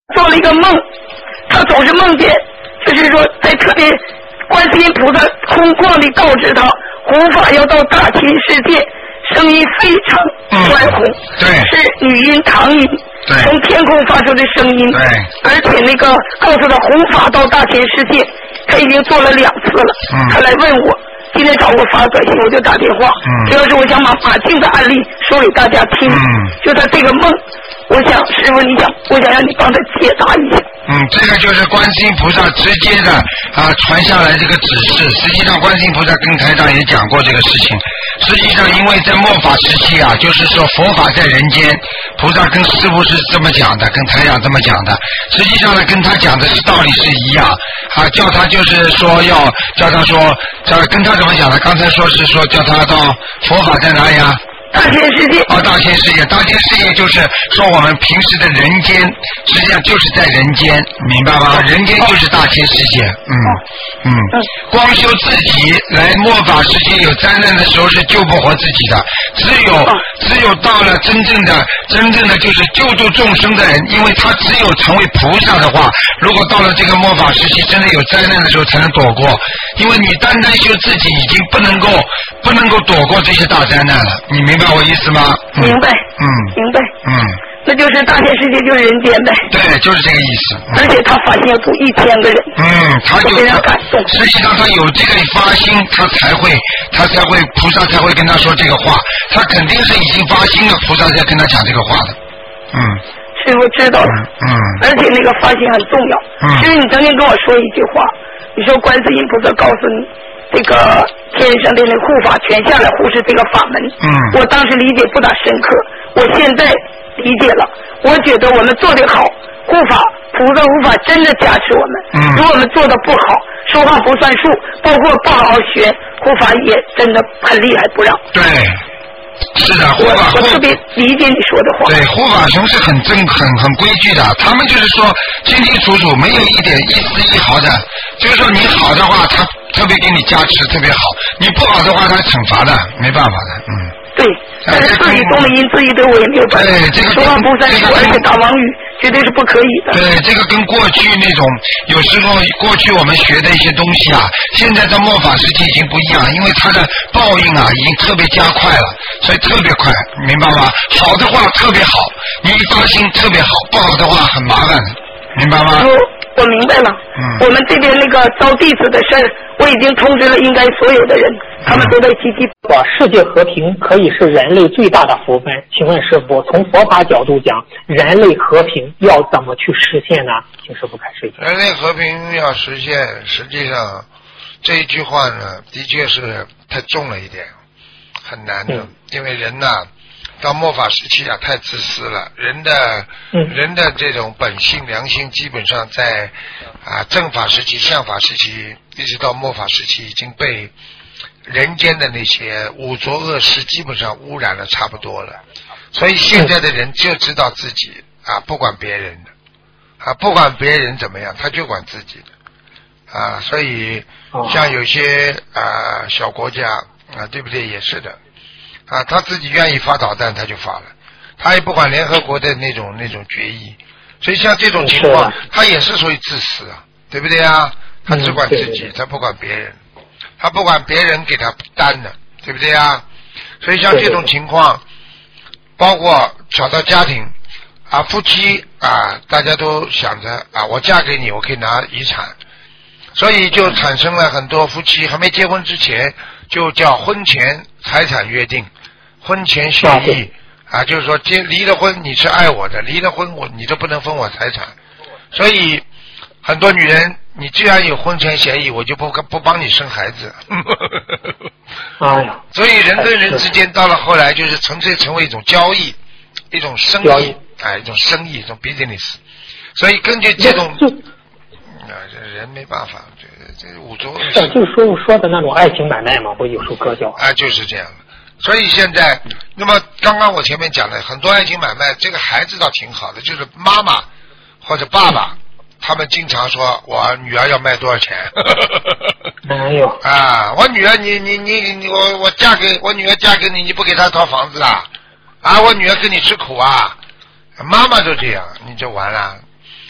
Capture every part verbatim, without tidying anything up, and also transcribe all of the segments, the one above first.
做了一个梦，他总是梦见，就是说在特别观世音菩萨空旷地告知他，护法要到大千世界，声音非常宽宏， 嗯、对， 是女音唐音， 对， 从天空发出的声音， 对， 而且那个告诉他护法到大千世界，他已经做了两次了， 嗯、 他来问我。今天找我发短信，我就打电话。嗯，主要是我想把马静的案例说给大家听。嗯，就他这个梦，我想师傅，你想，我想让你帮他解答一下。 嗯，这个就是观世音菩萨直接的啊传下来这个指示。实际上，观世音菩萨跟台长也讲过这个事情。实际上，因为在末法时期啊，就是说佛法在人间，菩萨跟师父是这么讲的，跟台长这么讲的。实际上呢，跟他讲的是道理是一样啊，叫他就是说要叫他说，叫跟他怎么讲的？刚才说是说叫他到佛法在哪里啊？ 大千世界。 哦，大千世界，大千世界就是说我们平时的人间，实际上就是在人间，明白吗？人间就是大千世界，嗯嗯。光修自己来末法时期有灾难的时候是救不活自己的，只有只有到了真正的真正的就是救度众生的人，因为他只有成为菩萨的话，如果到了这个末法时期真的有灾难的时候才能躲过，因为你单单修自己已经不能够不能够躲过这些大灾难了，你明白我意思吗？ 嗯、明白， 嗯， 明白， 嗯， 那就是大千世界就是人间呗。 对，就是这个意思。 嗯、而且他发心要度一千个人。 嗯，他就非常感动。 实际上他有这个发心，他才会，他才会，菩萨才会跟他说这个话。他肯定是已经发心了，菩萨才跟他讲这个话的。嗯。 师父知道了。 嗯。 而且那个发心很重要。嗯。其实你曾经跟我说一句话，你说观世音菩萨告诉你。这个天上的那护法全下来护持这个法门，嗯，我当时理解不大深刻，我现在理解了。我觉得我们做得好，护法菩萨护法真的加持我们。嗯，如果我们做得不好，说话不算数，包括不好好学，护法也真的很厉害，不让。 对。是的，护法我特别理解你说的话。 对，护法神是很正、很很规矩的，他们就是说清清楚楚，没有一点一丝一毫的。就是说你好的话，他特别给你加持，特别好；你不好的话，他惩罚的，没办法的，嗯。 对，但是自己动了因，自己对我也没有办法。 对，这个说话不算数，而且打妄语绝对是不可以的。 对，这个跟过去那种有时候过去我们学的一些东西啊，现在在末法时期已经不一样，因为它的报应啊已经特别加快了，所以特别快，明白吗？好的话特别好，你一发心特别好，不好的话很麻烦的，明白吗？ 我我明白了。嗯。我们这边那个招弟子的事儿，我已经通知了应该所有的人，他们都在积极。 说世界和平可以是人类最大的福分，请问师父，从佛法角度讲，人类和平要怎么去实现呢？请师父开示一下。 人类和平要实现，实际上这一句话呢，的确是太重了一点，很难的，嗯、因为人呐、啊。到末法时期啊，太自私了。人的、嗯、人的这种本性良心，基本上在啊正法时期、相法时期，一直到末法时期，已经被人间的那些污浊恶事基本上污染了差不多了。所以现在的人就知道自己啊，不管别人的啊，不管别人怎么样，他就管自己的啊。所以像有些啊小国家啊，对不对？也是的。啊，他自己愿意发导弹，他就发了，他也不管联合国的那种那种决议，所以像这种情况，他也是属于自私啊，对不对啊？他只管自己，他不管别人，他不管别人给他担的，对不对啊？所以像这种情况，包括找到家庭啊，夫妻啊，大家都想着啊，我嫁给你，我可以拿遗产，所以就产生了很多夫妻还没结婚之前就叫婚前财产约定。婚前协议啊，就是说结离了婚你是爱我的，离了婚我你都不能分我财产，所以很多女人，你既然有婚前协议，我就不不帮你生孩子。 哎呀， 所以人跟人之间到了后来就是纯粹成为一种交易，一种生意，哎，一种生意，一种 business。所以根据这种，啊，这人没办法，这这五洲是就是说说的那种爱情买卖嘛，不有首歌叫啊，就是这样。所以现在，那么刚刚我前面讲的很多爱情买卖，这个孩子倒挺好的，就是妈妈或者爸爸，他们经常说我女儿要卖多少钱。 哎呦啊，我女儿你你你你我我嫁给我女儿嫁给你，你不给她套房子啊？啊，我女儿跟你吃苦啊？妈妈就这样，你就完了。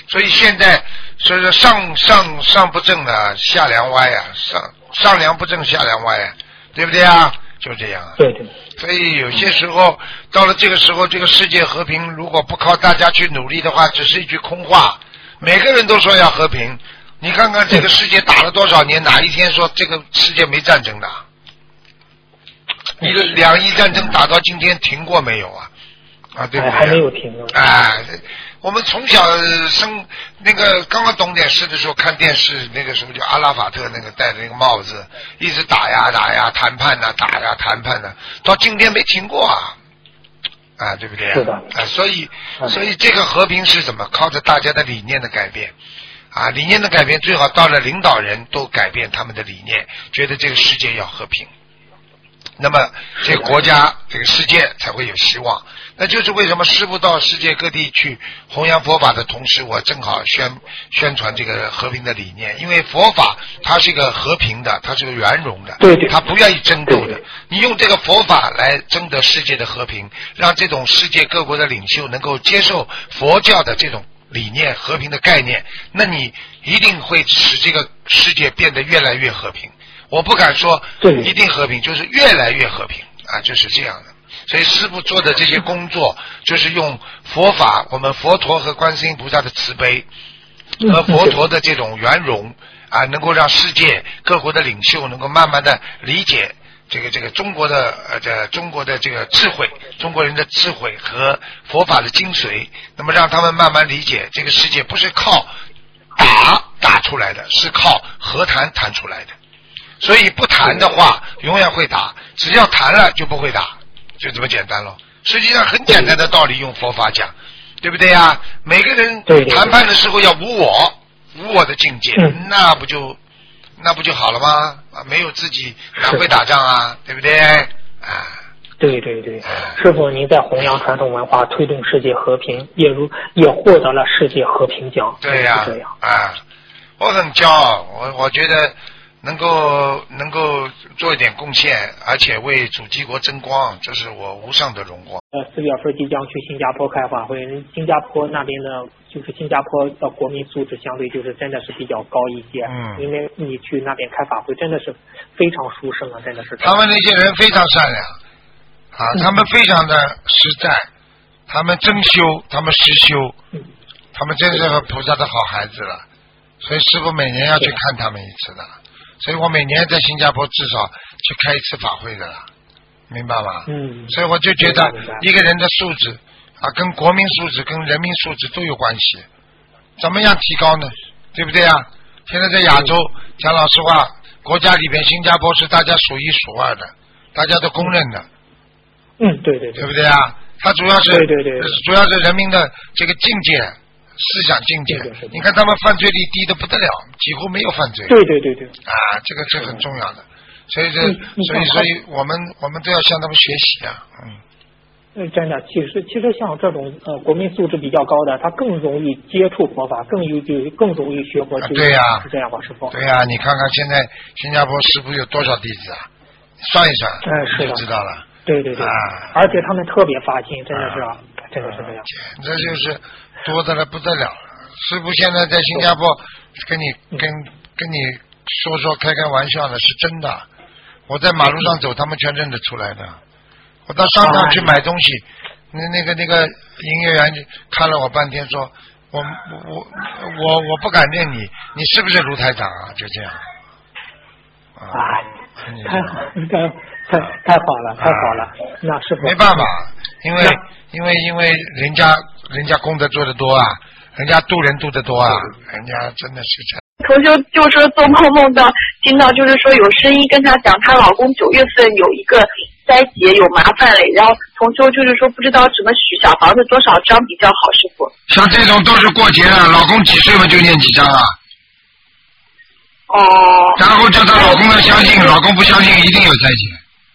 所以现在所以说上上上不正啊，下梁歪啊，上上梁不正下梁歪啊，对不对啊？就这样啊。 对对。 所以有些时候到了这个时候，这个世界和平如果不靠大家去努力的话，只是一句空话。每个人都说要和平，你看看这个世界打了多少年，哪一天说这个世界没战争的？一个两伊战争打到今天停过没有啊？啊，对不对？ 还没有停呢。 哎，我们从小生那个刚刚懂点事的时候看电视，那个时候叫阿拉法特那个戴着那个帽子，一直打呀打呀，谈判呐、啊、打呀谈判呐、啊，到今天没停过啊，啊，对不对？ 是的。 啊，所以所以这个和平是怎么？靠着大家的理念的改变。啊，理念的改变最好到了领导人都改变他们的理念，觉得这个世界要和平，那么这个国家这个世界才会有希望。那就是为什么师父到世界各地去弘扬佛法的同时，我正好宣宣传这个和平的理念，因为佛法它是一个和平的，它是个圆融的， 对对， 它不愿意争斗的。你用这个佛法来争得世界的和平，让这种世界各国的领袖能够接受佛教的这种理念和平的概念，那你一定会使这个世界变得越来越和平。我不敢说一定和平，就是越来越和平啊，就是这样的。所以师父做的这些工作，就是用佛法，我们佛陀和观世音菩萨的慈悲和佛陀的这种圆融啊，能够让世界各国的领袖能够慢慢的理解这个这个中国的呃这中国的这个智慧，中国人的智慧和佛法的精髓，那么让他们慢慢理解这个世界不是靠打打出来的，是靠和谈谈出来的。所以不谈的话永远会打，只要谈了就不会打，就这么简单了。实际上很简单的道理，用佛法讲，对不对呀？每个人谈判的时候要无我，无我的境界，那不就那不就好了吗？啊，没有自己哪会打仗啊，对不对？啊， 对对对，师父您在弘扬传统文化，推动世界和平，也如也获得了世界和平奖。 对呀、啊，啊，我很骄傲，我我觉得能够能够做一点贡献，而且为主基国争光，这是我无上的荣光。 呃，四月份即将去新加坡开法会，新加坡那边呢，就是新加坡的国民素质相对就是真的是比较高一些。嗯。因为你去那边开法会，真的是非常殊胜啊，真的是。 他们那些人非常善良啊，他们非常的实在，他们真修，他们实修，嗯、他们真是和菩萨的好孩子了。所以师父每年要去看他们一次的。所以我每年在新加坡至少去开一次法会的了，明白吗？嗯。所以我就觉得一个人的素质啊，跟国民素质、跟人民素质都有关系。怎么样提高呢？对不对啊？现在在亚洲，讲老实话，国家里边新加坡是大家数一数二的，大家都公认的。 嗯，对对对。 对不对啊？它主要是对对对， 主要是人民的这个境界。思想境界，你看他们犯罪率低得不得了，几乎没有犯罪。 对对对对。 啊，这个是很重要的，所以这，所以所以我们我们都要向他们学习啊，嗯。 嗯，真的，其实其实像这种呃国民素质比较高的，他更容易接触佛法，更有就更容易学佛。 啊、对呀、啊， 是这样吧，师傅？ 对呀、啊，你看看现在新加坡师傅有多少弟子啊？算一算， 嗯，是的， 就知道了。 对对对。 啊。 而且他们特别发心，真的是，啊、真的是这样。 这就是多的了不得了。师父现在在新加坡跟你跟跟你说说开开玩笑的，是真的。我在马路上走，他们全认得出来的。我到商场去买东西，那那个那个营业员看了我半天，说我我我我不敢认你，你是不是卢台长啊？就这样。 啊，太好，太太太好了，太好了。那师父没办法，因为因为因为人家人家功德做得多啊。人家渡人渡得多啊，人家真的是这样。 同修就说做梦梦到听到就是说有声音跟她讲，她老公九月份有一个灾劫有麻烦嘞，然后同修就是说不知道怎么许小房子多少张比较好，师傅。 像这种都是过节了，老公几岁了就念几张啊。 哦。 然后叫她老公要相信，老公不相信一定有灾劫。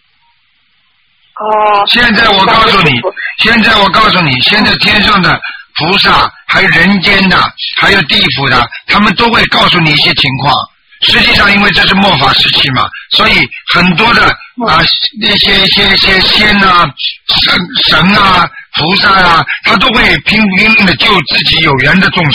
哦。 现在我告诉你，现在我告诉你，现在天上的菩萨还有人间的还有地府的，他们都会告诉你一些情况。实际上因为这是末法时期嘛，所以很多的啊那些一些一些仙啊神神啊菩萨啊，他都会拼拼命的救自己有缘的众生，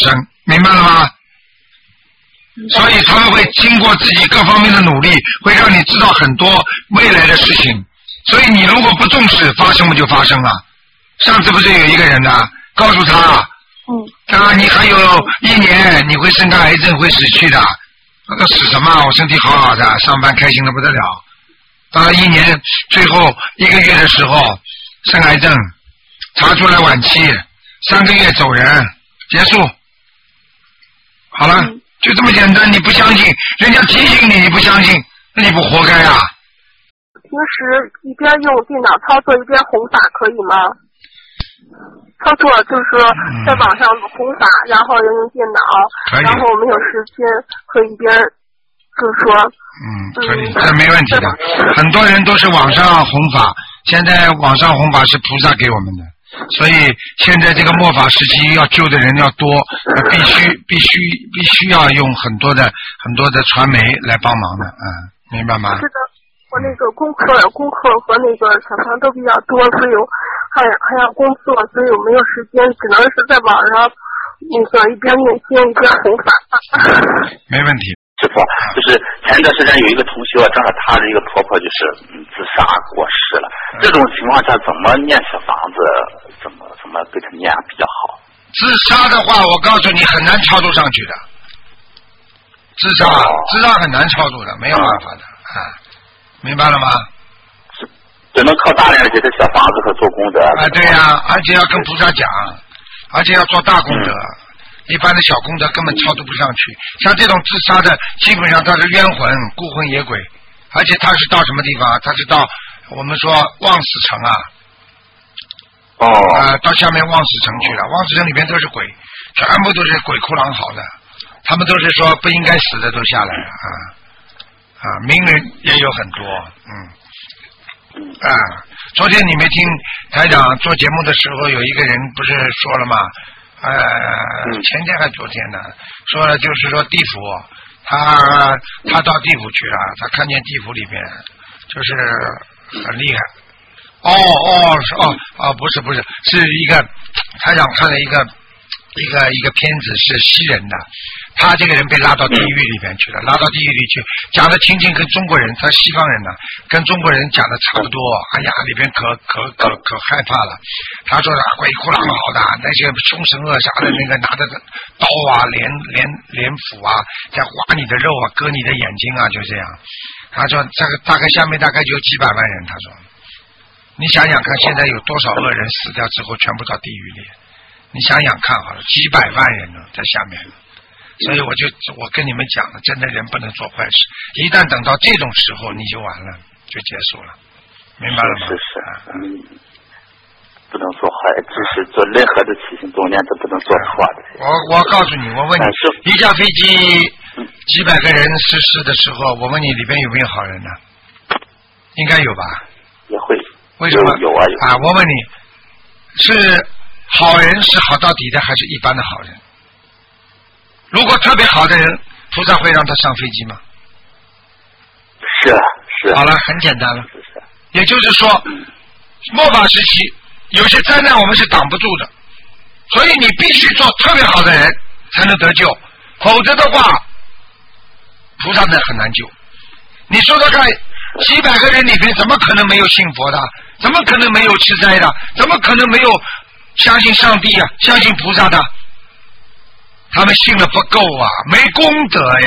明白了吗？所以他们会经过自己各方面的努力，会让你知道很多未来的事情。所以你如果不重视，发生不就发生了？上次不是有一个人呢、啊，告诉他，嗯，啊，你还有一年你会生个癌症，会死去的。那个死什么？我身体好好的，上班开心的不得了。到了一年最后一个月的时候，生癌症，查出来晚期，三个月走人，结束。好了，嗯、就这么简单。你不相信，人家提醒你，你不相信，那你不活该啊！ 平时一边用电脑操作一边弘法可以吗？操作就是说在网上弘法，嗯、然后要用电脑，然后没有时间可以一边就是说。 嗯，可以，这没问题的。很多人都是网上弘法，现在网上弘法是菩萨给我们的，所以现在这个末法时期要救的人要多，必须必须必须要用很多的很多的传媒来帮忙的，嗯，明白吗？ 是的。我那个功课功课和那个小房都比较多，所以还还要工作，所以我没有时间，只能是在网上那个一边念经一边弘法。 没问题。 师傅，就是前一段时间有一个同学，正好她的一个婆婆就是嗯自杀过世了，这种情况下怎么念小房子，怎么怎么给她念比较好？ 自杀的话，我告诉你很难操作上去的。自杀，哦、自杀很难操作的，没有办法的啊。明白了吗？ 只能靠大量的这些小房子和做功德。 啊，对呀、啊，而且要跟菩萨讲，而且要做大功德，嗯、一般的小功德根本超度不上去。像这种自杀的，基本上他是冤魂、孤魂野鬼，而且他是到什么地方？他是到我们说望死城啊。 哦。 啊、呃，到下面望死城去了。望死城里面都是鬼，全部都是鬼哭狼嚎的，他们都是说不应该死的都下来了啊。啊，名人也有很多，嗯，啊，昨天你没听台长做节目的时候，有一个人不是说了吗？呃，前天还昨天呢，说了就是说地府，他他到地府去了，他看见地府里边就是很厉害。哦哦是哦哦不是不是，是一个台长看了一个一个一个片子，是西人的。他这个人被拉到地狱里边去了，拉到地狱里去，讲的情景跟中国人，他西方人呢，跟中国人讲的差不多。哎呀，里边可可可可害怕了。他说的鬼哭狼嚎的，那些凶神恶煞的那个拿着刀啊、镰镰镰斧啊，在挖你的肉啊、割你的眼睛啊，就这样。他说这个大概下面大概就有几百万人。他说，你想想看，现在有多少恶人死掉之后全部到地狱里？你想想看好了，几百万人呢在下面。所以我就我跟你们讲了，真的人不能做坏事，一旦等到这种时候，你就完了，就结束了，明白了吗？ 是是，嗯，不能做坏，就是做任何的起心动念都不能做错的。 我我告诉你，我问你，一架飞机几百个人失事的时候，我问你里边有没有好人呢？应该有吧？ 也会。 为什么？ 有啊有啊！我问你，是好人是好到底的，还是一般的好人？如果特别好的人，菩萨会让他上飞机吗？ 是啊，是啊。 好了，很简单了。是是也就是说，末法时期有些灾难我们是挡不住的，所以你必须做特别好的人才能得救，否则的话，菩萨呢很难救。你说说看，几百个人里面怎么可能没有信佛的？怎么可能没有吃斋的？怎么可能没有相信上帝啊、相信菩萨的？他们信的不够啊，没功德呀。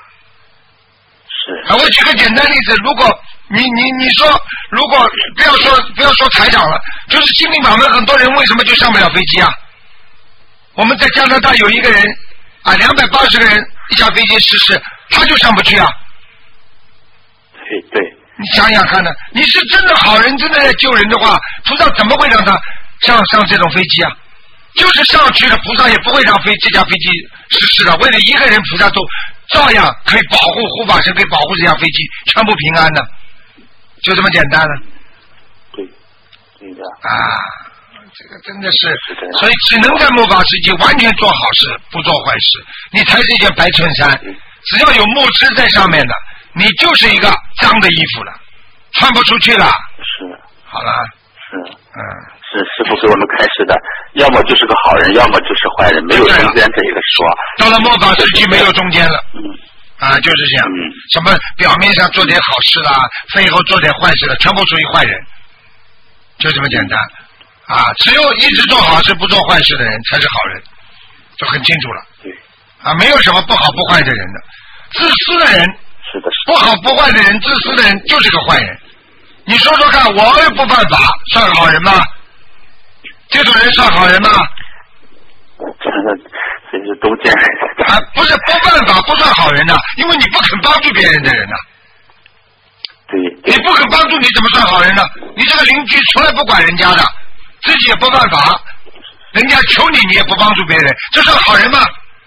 是。 啊，我举个简单例子，如果你你你说，如果不要说不要说台长了，就是心灵法门，很多人为什么就上不了飞机啊？我们在加拿大有一个人啊，两百八十个人一架飞机失事，他就上不去啊。 对对。 你想想看呢，你是真的好人，真的在救人的话，菩萨怎么会让他上上这种飞机啊？就是上去了，菩萨也不会让飞这架飞机失事的。为了一个人，菩萨都照样可以保护，护法神可以保护这架飞机全部平安的，就这么简单了。 对，对的。 啊，这个真的是，所以只能在末法时期完全做好事，不做坏事。你才是一件白衬衫，只要有木枝在上面的，你就是一个脏的衣服了，穿不出去了。 是。 好了。 是。 嗯，是师傅给我们开示的，要么就是个好人，要么就是坏人，没有中间这一个说。 到了末法时期没有中间了。嗯。啊，就是这样。嗯。什么表面上做点好事啦，背后做点坏事的，全部属于坏人，就这么简单。啊，只有一直做好事不做坏事的人才是好人，就很清楚了。 对。 啊，没有什么不好不坏的人的，自私的人。 是的。 不好不坏的人，自私的人就是个坏人。你说说看，我又不犯法，算好人吗？这种人算好人吗？ 这这是都见人啊，不是不犯法不算好人的，因为你不肯帮助别人的人呐、啊。 对。 你不肯帮助，你怎么算好人呢？你这个邻居从来不管人家的，自己也不犯法，人家求你你也不帮助别人，这算好人吗？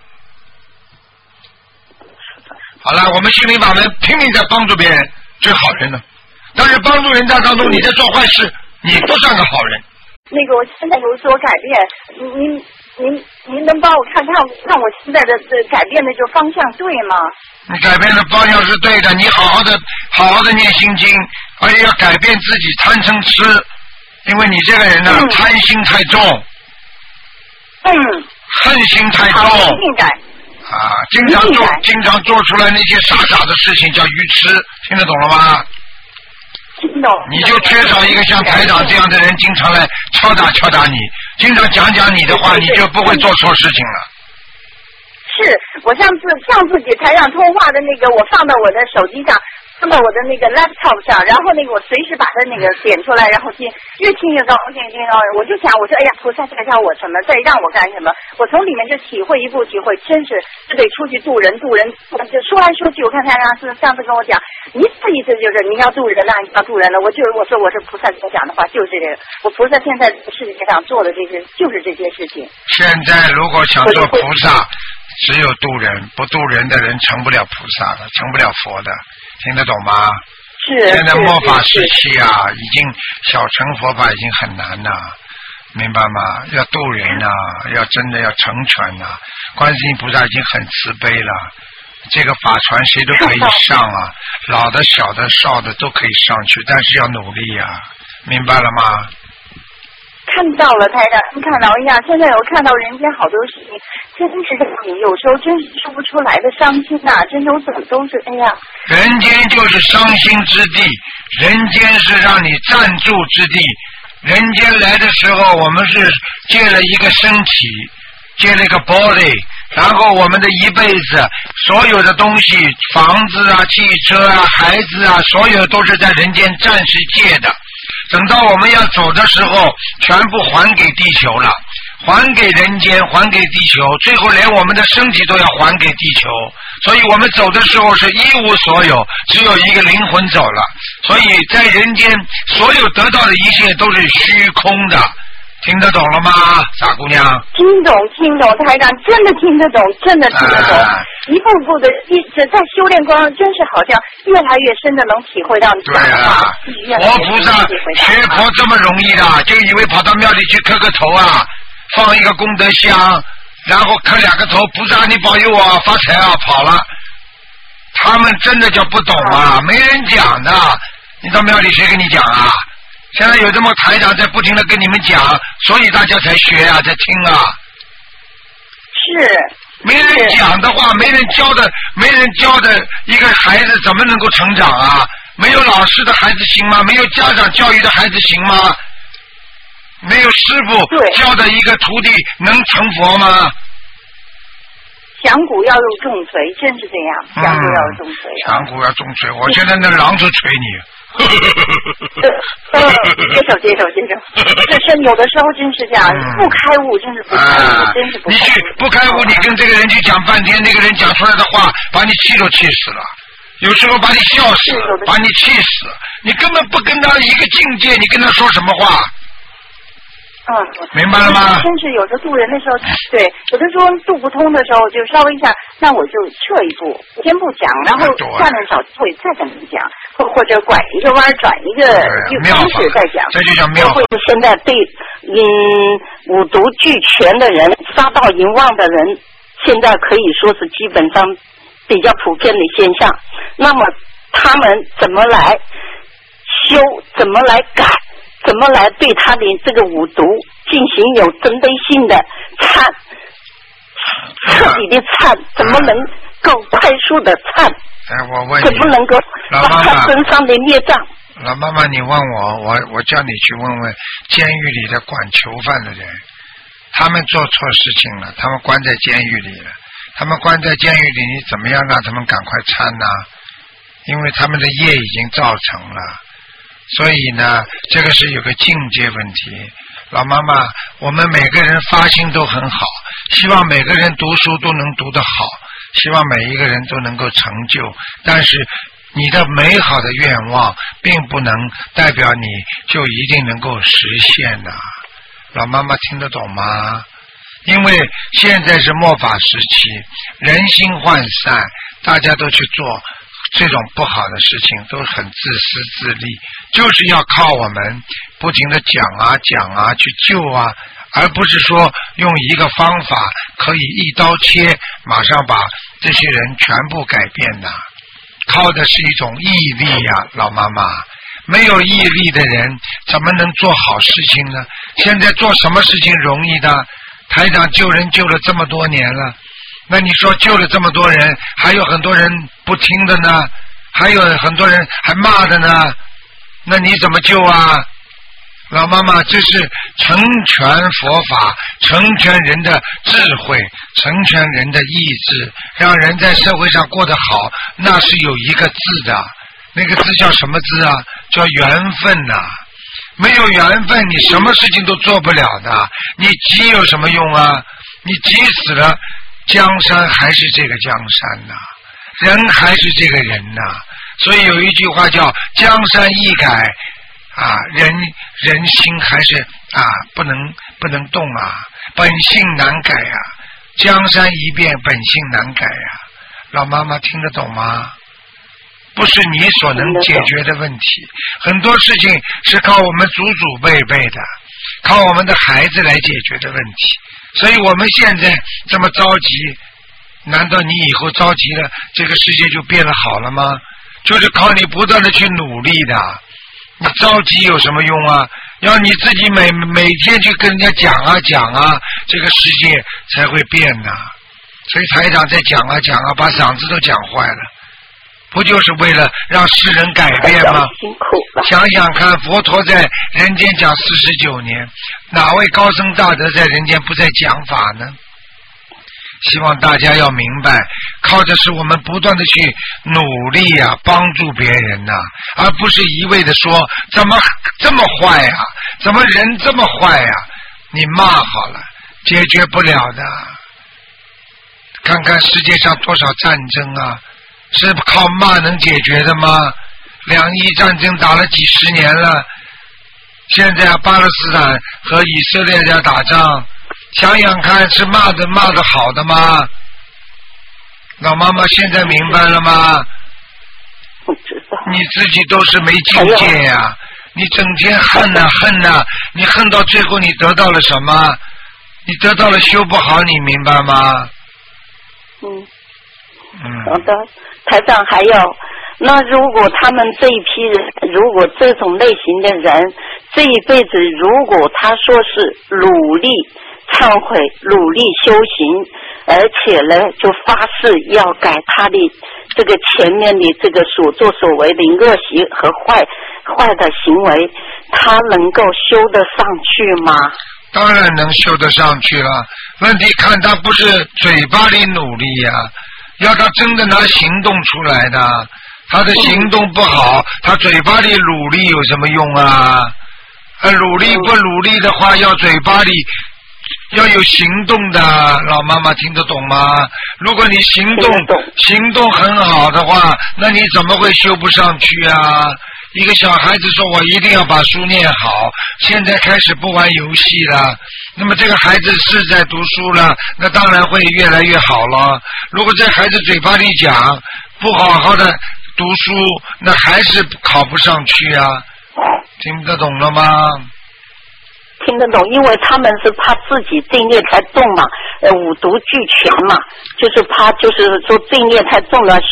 好了，我们心灵法门拼命在帮助别人，这是好人呢。但是帮助人家当中，你在做坏事，你不算个好人。 那个，我现在有所改变，您您您能帮我看看看我现在的改变的这个方向对吗？ 你改变的方向是对的，你好好的好好的念心经，而且要改变自己贪嗔痴，因为你这个人呢、嗯、贪心太重， 嗯， 恨心太重， 好，一定改。 啊，经常做经常做出来那些傻傻的事情叫愚痴，听得懂了吗？ 听懂。 你就缺少一个像台长这样的人，经常来敲打敲打你，经常讲讲你的话，你就不会做错事情了。 是我上次上次给台长通话的那个，我放到我的手机上，放到我的那个 laptop 上，然后那个我随时把它那个点出来，然后听，越听越高兴，听到我就想，我说哎呀，菩萨在教我什么，在让我干什么？我从里面就体会一步体会，真是就得出去渡人，渡人，就说来说去，我看台长是上次跟我讲，一次一次就是你要渡人了，你要渡人了，我就是我说我是菩萨跟我讲的话，就是这个，我菩萨现在世界上做的这些就是这些事情。 现在如果想做菩萨，只有渡人，不渡人的人成不了菩萨的，成不了佛的，听得懂吗？ 是。 现在末法时期啊，已经小乘佛法已经很难了，明白吗？要渡人啊，要真的要成全呐、啊。观世音菩萨已经很慈悲了，这个法船谁都可以上啊，老的、小的、少的都可以上去，但是要努力呀、啊，明白了吗？ 看到了，台长，看到哎呀，现在我看到人间好多事情，真是让你有时候真是说不出来的伤心呐、啊，真有怎么都是哎呀。 人间就是伤心之地，人间是让你暂住之地。人间来的时候，我们是借了一个身体，借了一个 body， 然后我们的一辈子，所有的东西，房子啊、汽车啊、孩子啊，所有都是在人间暂时借的。等到我们要走的时候，全部还给地球了，还给人间，还给地球，最后连我们的身体都要还给地球。所以我们走的时候是一无所有，只有一个灵魂走了。所以在人间，所有得到的一切都是虚空的。听得懂了吗，傻姑娘？ 听懂，听懂，台长真的听得懂，真的听得懂。啊、一步步的，一直在修炼光，真是好像越来越深的能体会到你讲的话。 对啊，活菩萨学佛这么容易的，就以为跑到庙里去磕个头啊，放一个功德箱，然后磕两个头，菩萨你保佑我发财啊，跑了。他们真的叫不懂啊，没人讲的。你到庙里谁跟你讲啊？现在有这么台长在不停的跟你们讲，所以大家才学啊，才听啊。 是。 没人讲的话，没人教的，没人教的一个孩子怎么能够成长啊？没有老师的孩子行吗？没有家长教育的孩子行吗？没有师傅教的一个徒弟能成佛吗？ 响鼓要用重锤，真是这样。响鼓要用重锤。 响鼓要重锤，我现在那狼都锤你。 呃，接受接受接受，这是有的时候真是这样，嗯、不开悟真是不开悟，啊、真是不开悟。 你去不开悟，你跟这个人去讲半天，那个人讲出来的话，把你气都气死了，有时候把你笑死，把你气死，你根本不跟他一个境界，你跟他说什么话？ 嗯， 明白了吗？ 真是有时候渡人的时候，对，有的时候渡不通的时候，就稍微一下，那我就撤一步，先不讲，然后下面找机会再跟你讲，或或者拐一个弯，转一个方式再讲。 这就叫妙法。 现在对嗯五毒俱全的人，杀盗淫妄的人，现在可以说是基本上比较普遍的现象。那么他们怎么来修？怎么来改？ 怎么来对他的这个五毒进行有针对性的忏，彻底的忏，怎么能够快速的忏？ 哎，我问你， 怎么能够把他身上的孽障？ 老妈妈，你问我，我我叫你去问问监狱里的管囚犯的人，他们做错事情了，他们关在监狱里了，他们关在监狱里，你怎么样让他们赶快忏呢？因为他们的业已经造成了，所以呢，这个是有个境界问题。老妈妈，我们每个人发心都很好，希望每个人读书都能读得好，希望每一个人都能够成就，但是你的美好的愿望并不能代表你就一定能够实现的、啊。老妈妈听得懂吗？因为现在是末法时期，人心涣散，大家都去做这种不好的事情，都很自私自利，就是要靠我们不停的讲啊讲啊去救啊，而不是说用一个方法可以一刀切马上把这些人全部改变的。靠的是一种毅力呀、啊，老妈妈，没有毅力的人怎么能做好事情呢？现在做什么事情容易的？台长救人救了这么多年了，那你说救了这么多人，还有很多人不听的呢，还有很多人还骂的呢，那你怎么救啊？老妈妈，这是成全佛法，成全人的智慧，成全人的意志，让人在社会上过得好，那是有一个字的，那个字叫什么字啊？叫缘分呐、啊。没有缘分，你什么事情都做不了的。你急有什么用啊？你急死了，江山还是这个江山呐、啊，人还是这个人呐、啊。所以有一句话叫江山易改啊，人人心还是啊不能不能动啊，本性难改啊，江山一变，本性难改啊。老妈妈听得懂吗？不是你所能解决的问题，很多事情是靠我们祖祖辈辈的，靠我们的孩子来解决的问题。所以我们现在这么着急，难道你以后着急了，这个世界就变得好了吗？就是靠你不断的去努力的。你着急有什么用啊？要你自己每每天去跟人家讲啊讲啊，这个世界才会变的。所以台长在讲啊讲啊，把嗓子都讲坏了。不就是为了让世人改变吗？想想看，佛陀在人间讲四十九年，哪位高僧大德在人间不再讲法呢？希望大家要明白，靠的是我们不断的去努力啊，帮助别人呐、啊，而不是一味的说怎么这么坏啊，怎么人这么坏啊？你骂好了，解决不了的。看看世界上多少战争啊！是靠骂能解决的吗？两伊战争打了几十年了，现在巴勒斯坦和以色列在打仗，想想看，是骂的骂的好的吗？老妈妈现在明白了吗？ 不知道。 你自己都是没境界呀、啊！你整天恨呐、啊、恨呐、啊，你恨到最后你得到了什么？你得到了修不好，你明白吗？ 嗯。 嗯。 好的。台长，还有，那如果他们这一批人，如果这种类型的人，这一辈子如果他说是努力忏悔、努力修行，而且呢就发誓要改他的这个前面的这个所作所为的恶习和坏坏的行为，他能够修得上去吗？ 当然能修得上去了，问题看他不是嘴巴里努力呀、啊。要他真的拿行动出来的，他的行动不好，他嘴巴里努力有什么用啊？呃，努力不努力的话，要嘴巴里要有行动的，老妈妈听得懂吗？如果你行动行动很好的话，那你怎么会修不上去啊？一个小孩子说我一定要把书念好，现在开始不玩游戏了，那么这个孩子是在读书了，那当然会越来越好了。如果这孩子嘴巴里讲不好好的读书，那还是考不上去啊。听得懂了吗？ 听得懂，因为他们是怕自己罪孽太重嘛，呃，五毒俱全嘛，就是怕就是说罪孽太重了，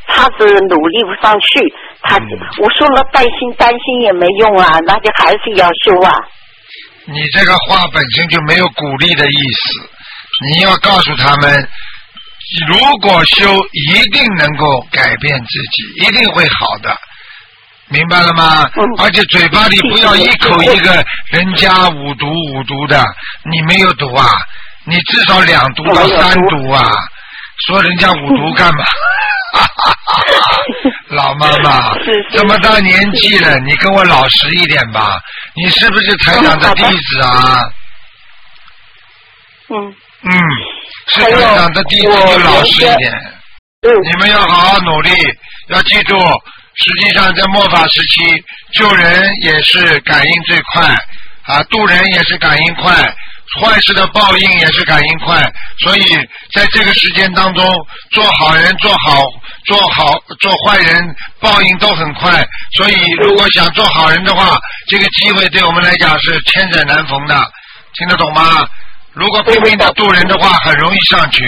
他是努力不上去，他、嗯、我说了担心担心也没用啊，那就还是要修啊。 你这个话本身就没有鼓励的意思，你要告诉他们，如果修一定能够改变自己，一定会好的，明白了吗？嗯、而且嘴巴里不要一口一个人家五毒五毒的，你没有毒啊，你至少两毒到三毒啊，说人家五毒干嘛？老妈妈，这么大年纪了，你跟我老实一点吧。你是不是台长的弟子啊？ 嗯。 嗯，是台长的弟子就老实一点。嗯。你们要好好努力，要记住，实际上在末法时期，救人也是感应最快啊，渡人也是感应快。坏事的报应也是感应快，所以在这个时间当中，做好人做好做好做坏人报应都很快，所以如果想做好人的话，这个机会对我们来讲是千载难逢的，听得懂吗？如果拼命的渡人的话，很容易上去，